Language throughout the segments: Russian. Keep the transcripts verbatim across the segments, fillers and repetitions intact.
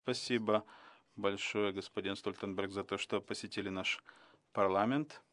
Спасибо большое, господин Стольтенберг, за то, что посетили наш парламент.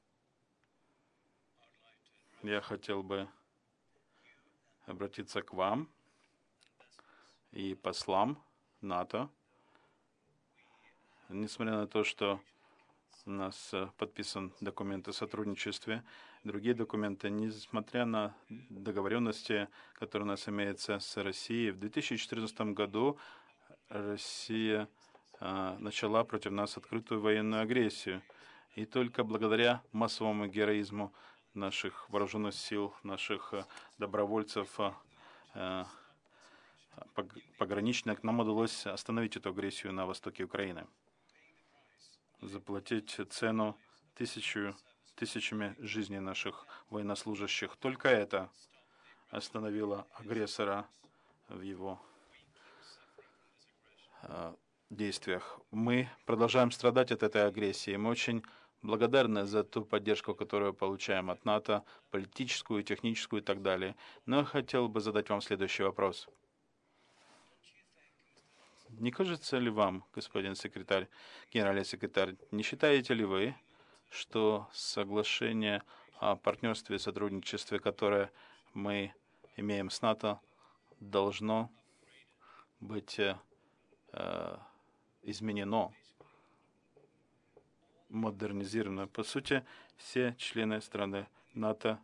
Я хотел бы обратиться к вам и послам НАТО. Несмотря на то, что у нас подписан документ о сотрудничестве, другие документы, несмотря на договоренности, которые у нас имеются с Россией, в две тысячи четырнадцатом году Россия а, начала против нас открытую военную агрессию. И только благодаря массовому героизму наших вооруженных сил, наших а, добровольцев, а, пограничных, нам удалось остановить эту агрессию на востоке Украины. Заплатить цену тысячу, тысячами жизней наших военнослужащих. Только это остановило агрессора в его действиях. Мы продолжаем страдать от этой агрессии. Мы очень благодарны за ту поддержку, которую получаем от НАТО, политическую, техническую и так далее. Но я хотел бы задать вам следующий вопрос. Не кажется ли вам, господин секретарь, генеральный секретарь, не считаете ли вы, что соглашение о партнерстве и сотрудничестве, которое мы имеем с НАТО, должно быть изменено, модернизировано? По сути, все члены страны НАТО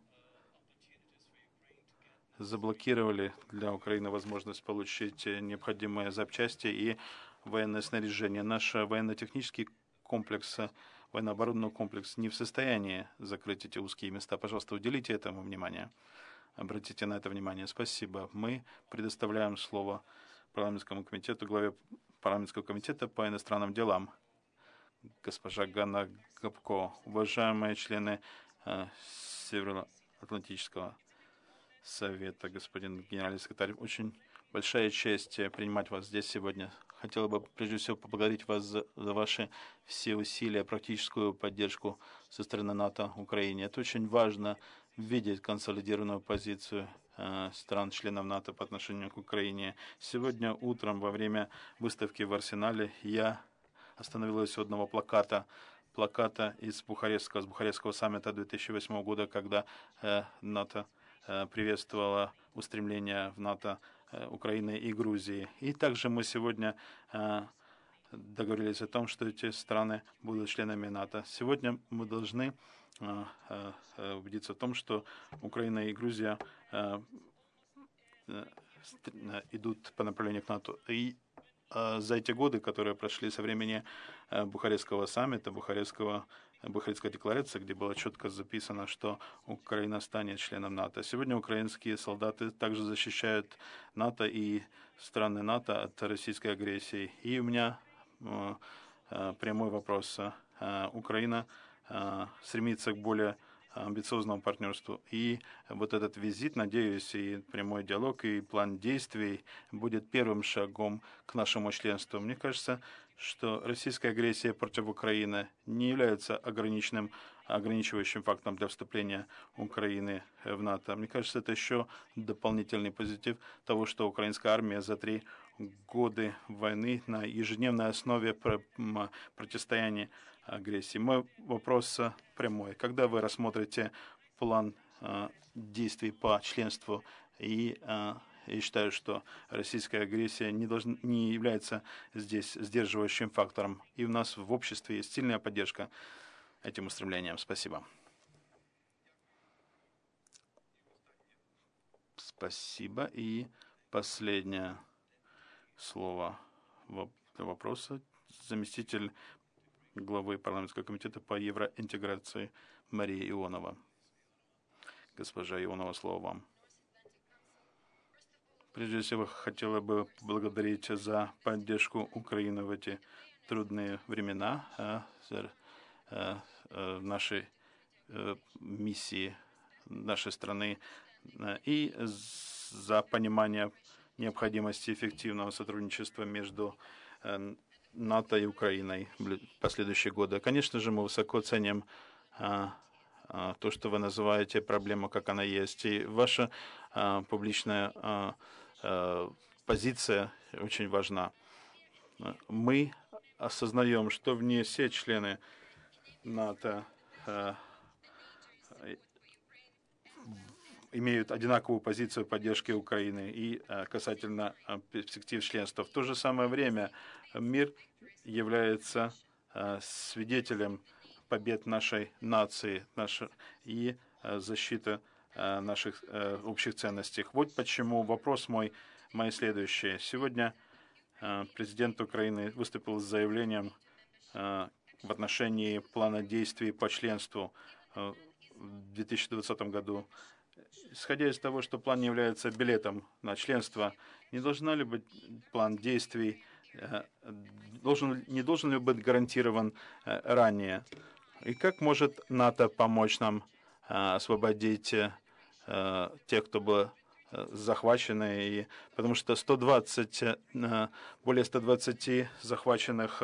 заблокировали для Украины возможность получить необходимые запчасти и военное снаряжение. Наш военно-технический комплекс, военно-оборонный комплекс не в состоянии закрыть эти узкие места. Пожалуйста, уделите этому внимание. Обратите на это внимание. Спасибо. Мы предоставляем слово парламентскому комитету, главе парламентского комитета по иностранным делам, госпожа Ганна Габко. Уважаемые члены э, Североатлантического совета, господин генеральный секретарь, очень большая честь принимать вас здесь сегодня. Хотел бы прежде всего поблагодарить вас за, за ваши все усилия, практическую поддержку со стороны НАТО Украине. Это очень важно видеть консолидированную позицию э, стран-членов НАТО по отношению к Украине. Сегодня утром во время выставки в Арсенале я остановилась у одного плаката, плаката из Бухарестского, с Бухарестского саммита две тысячи восьмого года, когда э, НАТО приветствовала устремления в НАТО Украины и Грузии. И также мы сегодня договорились о том, что эти страны будут членами НАТО. Сегодня мы должны убедиться в том, что Украина и Грузия идут по направлению к НАТО. И за эти годы, которые прошли со времени Бухарестского саммита, Бухарестского, Бухарестской декларации, где было четко записано, что Украина станет членом НАТО. Сегодня украинские солдаты также защищают НАТО и страны НАТО от российской агрессии. И у меня прямой вопрос. Украина стремится к более амбициозному партнерству. И вот этот визит, надеюсь, и прямой диалог, и план действий будет первым шагом к нашему членству. Мне кажется, что российская агрессия против Украины не является ограниченным, ограничивающим фактором для вступления Украины в НАТО. Мне кажется, это еще дополнительный позитив того, что украинская армия за три годы войны на ежедневной основе противостояния агрессии. Мой вопрос прямой. Когда вы рассмотрите план э, действий по членству, и э, я считаю, что российская агрессия не, должна, не является здесь сдерживающим фактором, и у нас в обществе есть сильная поддержка этим устремлениям. Спасибо. Спасибо. И последнее слово для вопроса. Заместитель главы парламентского комитета по евроинтеграции Мария Ионова. Госпожа Ионова, слово вам. Прежде всего, хотела бы поблагодарить за поддержку Украины в эти трудные времена в нашей миссии нашей страны и за понимание необходимости эффективного сотрудничества между НАТО и Украиной в последующие годы. Конечно же, мы высоко ценим а, а, то, что вы называете проблему, как она есть. И ваша а, публичная а, а, позиция очень важна. Мы осознаем, что вне все члены НАТО имеют одинаковую позицию поддержки Украины и касательно перспектив членства. В то же самое время мир является свидетелем побед нашей нации нашей, и защиты наших общих ценностей. Вот почему вопрос мой, мой следующий. Сегодня президент Украины выступил с заявлением в отношении плана действий по членству в две тысячи двадцатом году. Исходя из того, что план не является билетом на членство, не должна ли быть план действий, должен, не должен ли быть гарантирован ранее? И как может НАТО помочь нам освободить тех, кто был захвачены, и, потому что сто двадцать, более ста двадцати захваченных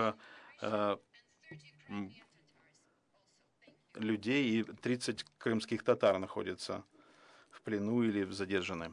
людей и тридцать крымских татар находятся в плену или задержаны.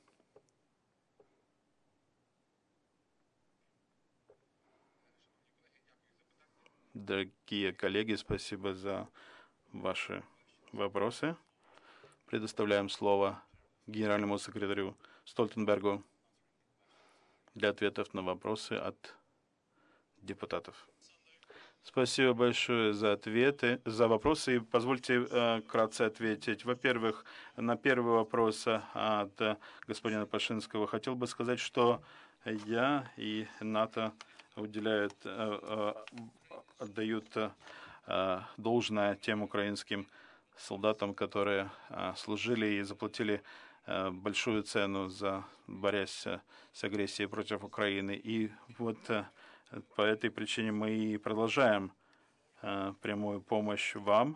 Дорогие коллеги, спасибо за ваши вопросы. Предоставляем слово генеральному секретарю Столтенбергу для ответов на вопросы от депутатов. Спасибо большое за ответы, за вопросы. И позвольте э, вкратце ответить. Во-первых, на первый вопрос от э, господина Пашинского хотел бы сказать, что я и НАТО уделяют, э, э, отдают э, должное тем украинским солдатам, которые э, служили и заплатили э, большую цену за борясь с агрессией против Украины. И вот э, по этой причине мы и продолжаем э, прямую помощь вам,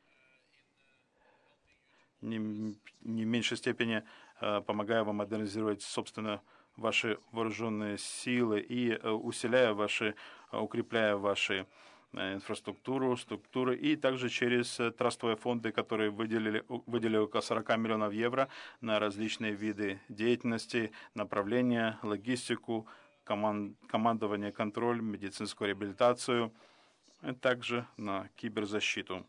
не, не в меньшей степени э, помогая вам модернизировать, собственно, ваши вооруженные силы и э, усиляя ваши, э, укрепляя ваши э, инфраструктуру, структуры, и также через э, трастовые фонды, которые выделили, выделили около сорока миллионов евро на различные виды деятельности, направления, логистику, команд, командование, контроль, медицинскую реабилитацию, а также на киберзащиту.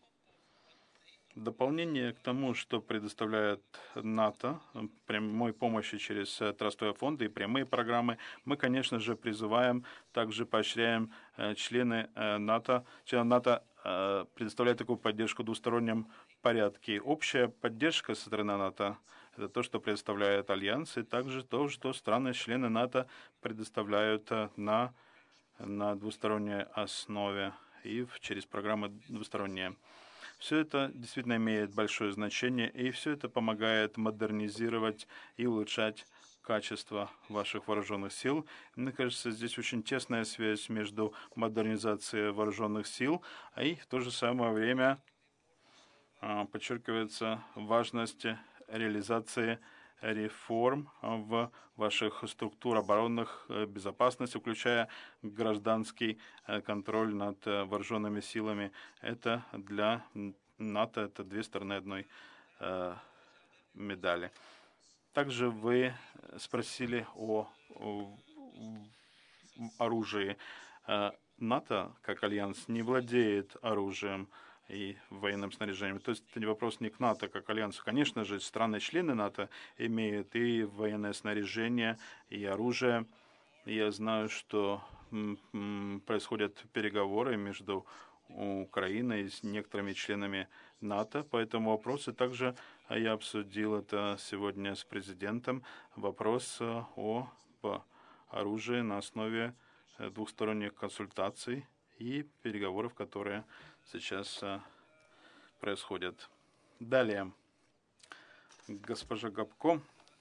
В дополнение к тому, что предоставляет НАТО, прямой помощи через трастовые фонды и прямые программы, мы, конечно же, призываем, также поощряем члены НАТО, члены НАТО предоставлять такую поддержку в двустороннем порядке. Общая поддержка со стороны НАТО — это то, что предоставляет Альянс, и также то, что страны-члены НАТО предоставляют на, на двусторонней основе и через программы двусторонние. Все это действительно имеет большое значение, и все это помогает модернизировать и улучшать качество ваших вооруженных сил. Мне кажется, здесь очень тесная связь между модернизацией вооруженных сил, и в то же самое время подчеркивается важность реализации реформ в ваших структурах оборонных безопасности, включая гражданский контроль над вооруженными силами. Это для НАТО это две стороны одной э, медали. Также вы спросили о, о оружии. НАТО, как альянс, не владеет оружием и военным снаряжением. То есть это вопрос не к НАТО, как альянсу. Конечно же, страны-члены НАТО имеют и военное снаряжение, и оружие. Я знаю, что происходят переговоры между Украиной с некоторыми членами НАТО по этому вопросу. Также я обсудил это сегодня с президентом. Вопрос о оружии на основе двухсторонних консультаций и переговоров, которые сейчас происходят. Далее, госпожа Габко,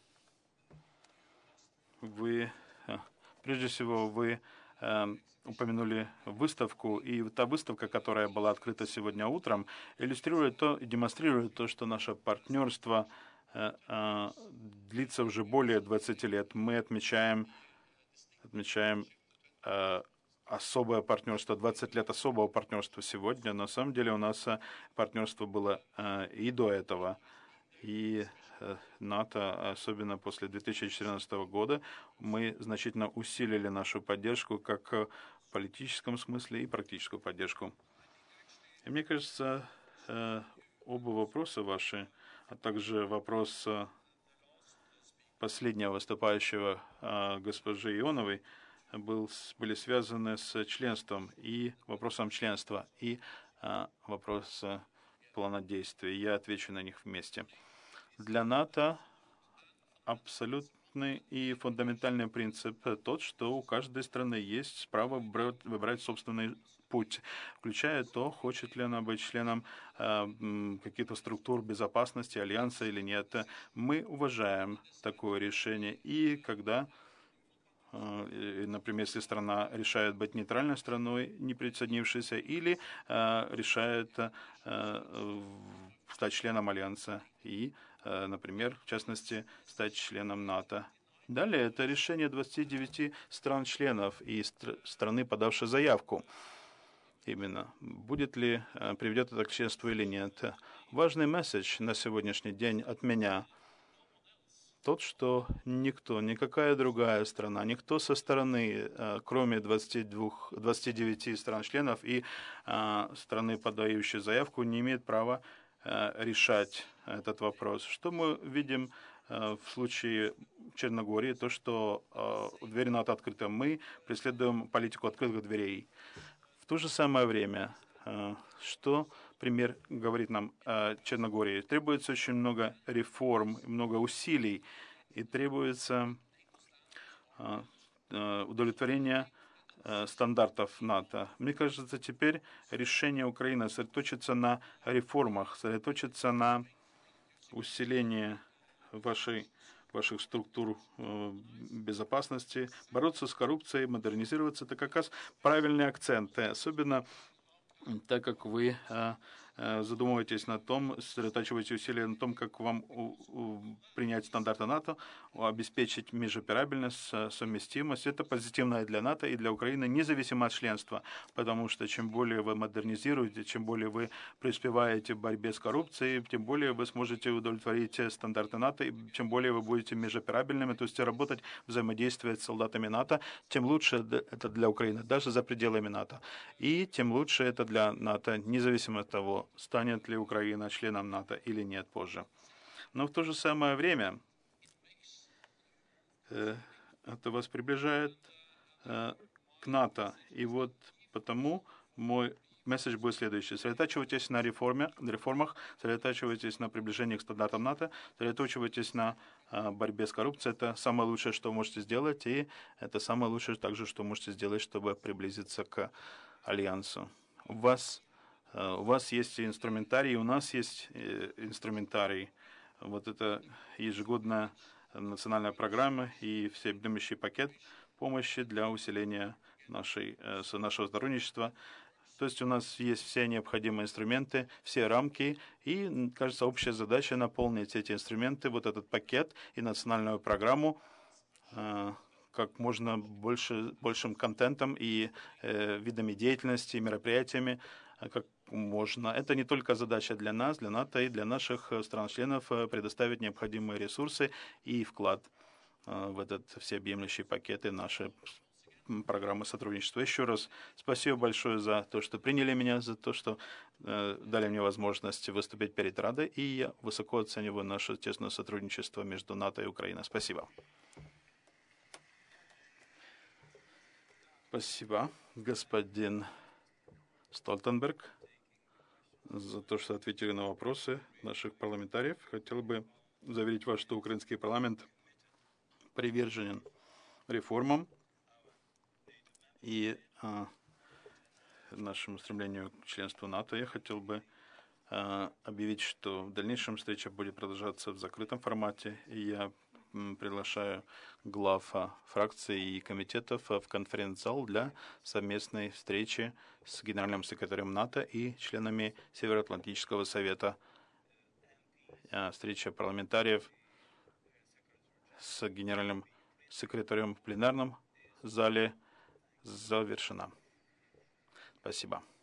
вы, прежде всего, вы упомянули выставку, и та выставка, которая была открыта сегодня утром, иллюстрирует то и демонстрирует то, что наше партнерство длится уже более двадцати лет. Мы отмечаем, отмечаем особое партнерство, двадцать лет особого партнерства сегодня. На самом деле у нас партнерство было и до этого. И НАТО, особенно после две тысячи четырнадцатого года. Мы значительно усилили нашу поддержку как в политическом смысле и практическую поддержку. И мне кажется, оба вопроса ваши, а также вопрос последнего выступающего госпожи Ионовой, был, были связаны с членством и вопросом членства и вопросом плана действий. Я отвечу на них вместе. Для НАТО абсолютный и фундаментальный принцип тот, что у каждой страны есть право выбрать собственный путь, включая то, хочет ли она быть членом э, каких-то структур безопасности, альянса или нет. Мы уважаем такое решение. И когда, э, например, если страна решает быть нейтральной страной, не присоединившейся, или э, решает э, стать членом альянса и, э, например, в частности, стать членом НАТО. Далее это решение двадцати девяти стран-членов и стр страны, подавшей заявку. Именно. Будет ли, приведет это к членству или нет. Важный месседж на сегодняшний день от меня тот, что никто, никакая другая страна, никто со стороны, кроме двадцати двух, двадцати девяти стран-членов и страны, подающей заявку, не имеет права решать этот вопрос. Что мы видим в случае Черногории, то, что двери НАТО открыты. Мы преследуем политику открытых дверей. В то же самое время, что пример говорит нам о Черногории, требуется очень много реформ, много усилий, и требуется удовлетворение стандартов НАТО. Мне кажется, теперь решение Украины сосредоточится на реформах, сосредоточится на усилении вашей ваших структур безопасности, бороться с коррупцией, модернизироваться, это как раз правильные акценты, особенно так как вы задумываетесь на том, сосредотачиваете усилия на том, как вам принять стандарты НАТО, обеспечить межоперабельность, совместимость. Это позитивно для НАТО и для Украины, независимо от членства, потому что чем более вы модернизируете, чем более вы преуспеваете в борьбе с коррупцией, тем более вы сможете удовлетворить стандарты НАТО, и чем более вы будете межоперабельными, то есть работать, взаимодействовать с солдатами НАТО, тем лучше это для Украины, даже за пределами НАТО. И тем лучше это для НАТО, независимо от того, станет ли Украина членом НАТО или нет позже. Но в то же самое время э, это вас приближает э, к НАТО. И вот потому мой месседж будет следующий. Сосредотачивайтесь на реформе, реформах, сосредотачивайтесь на приближении к стандартам НАТО, сосредотачивайтесь на э, борьбе с коррупцией. Это самое лучшее, что вы можете сделать, и это самое лучшее также, что вы можете сделать, чтобы приблизиться к альянсу. У вас У вас есть инструментарий, у нас есть инструментарий. Вот это ежегодная национальная программа и всеобъемлющий пакет помощи для усиления нашей, нашего сотрудничества. То есть у нас есть все необходимые инструменты, все рамки, и, кажется, общая задача наполнить эти инструменты, вот этот пакет и национальную программу как можно больше, большим контентом и э, видами деятельности, мероприятиями, как можно. Это не только задача для нас, для НАТО и для наших стран-членов предоставить необходимые ресурсы и вклад в этот всеобъемлющий пакет и наши программы сотрудничества. Еще раз спасибо большое за то, что приняли меня, за то, что э, дали мне возможность выступить перед Радой, и я высоко оцениваю наше тесное сотрудничество между НАТО и Украиной. Спасибо. Спасибо, господин Столтенберг, за то, что ответили на вопросы наших парламентариев. Хотел бы заверить вас, что украинский парламент привержен реформам и а, нашему стремлению к членству НАТО. Я хотел бы а, объявить, что в дальнейшем встреча будет продолжаться в закрытом формате, и я приглашаю глав фракций и комитетов в конференц-зал для совместной встречи с генеральным секретарем НАТО и членами Североатлантического совета. Встреча парламентариев с генеральным секретарем в пленарном зале завершена. Спасибо.